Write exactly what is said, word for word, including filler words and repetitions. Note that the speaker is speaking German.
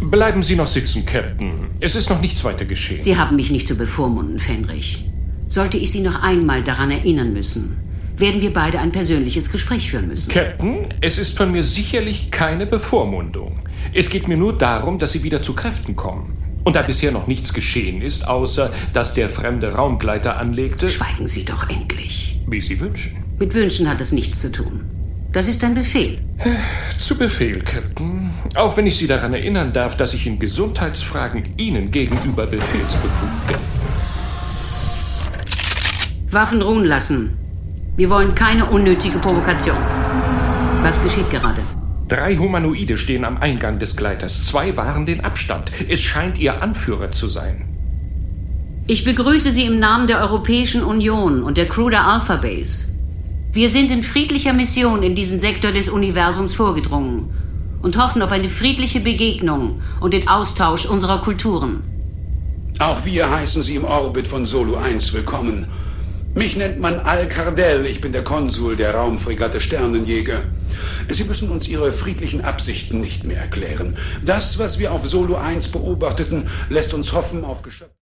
Bleiben Sie noch sitzen, Captain. Es ist noch nichts weiter geschehen. Sie haben mich nicht zu bevormunden, Fenrich. Sollte ich Sie noch einmal daran erinnern müssen, werden wir beide ein persönliches Gespräch führen müssen. Captain, es ist von mir sicherlich keine Bevormundung. Es geht mir nur darum, dass Sie wieder zu Kräften kommen. Und da bisher noch nichts geschehen ist, außer dass der fremde Raumgleiter anlegte... Schweigen Sie doch endlich. Wie Sie wünschen. Mit Wünschen hat es nichts zu tun. Das ist ein Befehl. Zu Befehl, Captain. Auch wenn ich Sie daran erinnern darf, dass ich in Gesundheitsfragen Ihnen gegenüber befehlsbefugt bin. Waffen ruhen lassen. Wir wollen keine unnötige Provokation. Was geschieht gerade? Drei Humanoide stehen am Eingang des Gleiters. Zwei wahren den Abstand. Es scheint Ihr Anführer zu sein. Ich begrüße Sie im Namen der Europäischen Union und der Crew der Alpha Base. Wir sind in friedlicher Mission in diesen Sektor des Universums vorgedrungen und hoffen auf eine friedliche Begegnung und den Austausch unserer Kulturen. Auch wir heißen Sie im Orbit von Solo eins willkommen. Mich nennt man Al-Kardel, ich bin der Konsul der Raumfregatte Sternenjäger. Sie müssen uns Ihre friedlichen Absichten nicht mehr erklären. Das, was wir auf Solo eins beobachteten, lässt uns hoffen auf Geschöpfe.